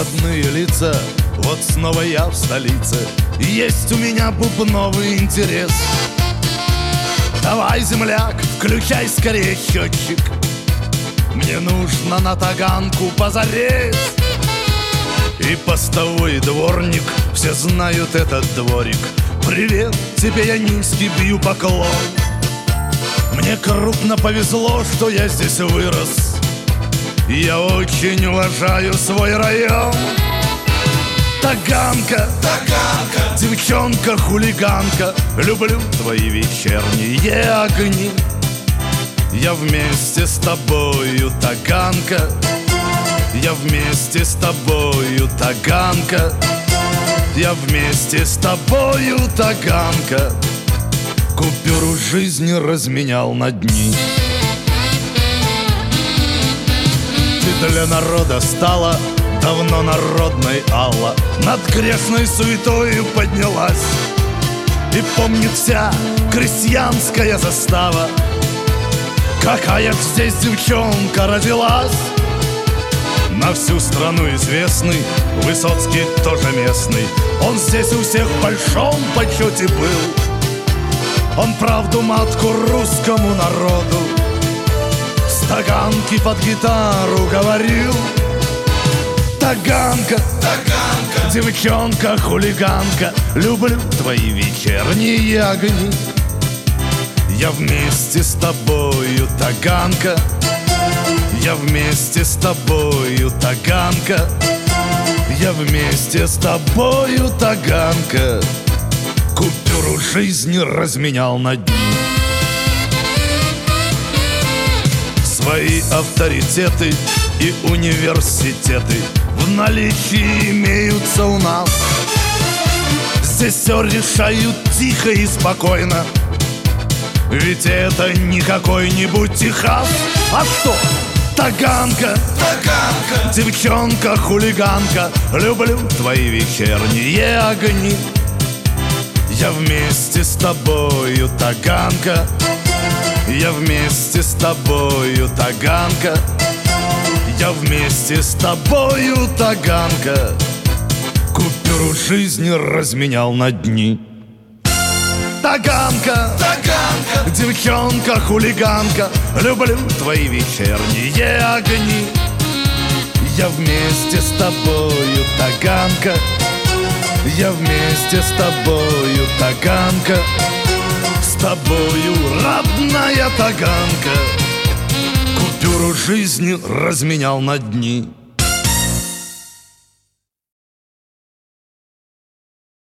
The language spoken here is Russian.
родные лица. Вот снова я в столице, есть у меня бубновый интерес. Давай, земляк, включай скорее счетчик, мне нужно на Таганку позарез. И постовой дворник, все знают этот дворик. Привет, тебе я низкий бью поклон. Мне крупно повезло, что я здесь вырос. Я очень уважаю свой район. Таганка, Таганка, девчонка-хулиганка, люблю твои вечерние огни. Я вместе с тобою, Таганка, я вместе с тобою, Таганка, я вместе с тобою, Таганка, купюру жизни разменял на дни. Ты для народа стала давно народной, Алла, над грешной суетою поднялась. И помнит вся крестьянская застава, какая ж здесь девчонка родилась. На всю страну известный Высоцкий тоже местный. Он здесь у всех в большом почете был. Он правду матку русскому народу с Таганки под гитару говорил. Таганка, Таганка, девчонка-хулиганка, люблю твои вечерние огни. Я вместе с тобою, Таганка, я вместе с тобою, Таганка, я вместе с тобою, Таганка, купюру жизни разменял на дни. Свои авторитеты и университеты в наличии имеются у нас. Здесь все решают тихо и спокойно, ведь это не какой-нибудь Техас. А что? Таганка, Таганка, девчонка-хулиганка, люблю твои вечерние огни. Я вместе с тобою, Таганка, я вместе с тобою, Таганка, я вместе с тобою, Таганка, купюру жизни разменял на дни. Таганка, Таганка, девчонка-хулиганка, люблю твои вечерние огни. Я вместе с тобою, Таганка, я вместе с тобою, Таганка, с тобою, родная Таганка, купюру жизни разменял на дни.